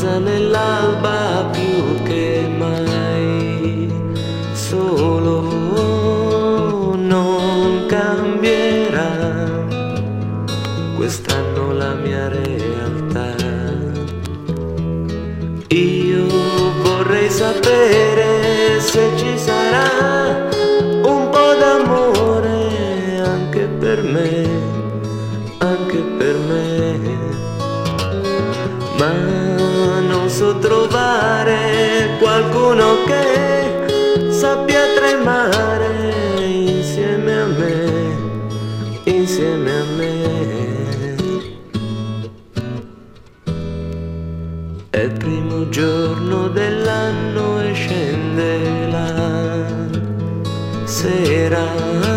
rosa nell'alba più che mai, solo non cambierà quest'anno la mia realtà. Io vorrei sapere se ci sarà un po' d'amore anche per me, anche per me, ma non so trovare qualcuno che sappia tremare insieme a me, insieme a me. È il primo giorno dell'anno e scende la sera,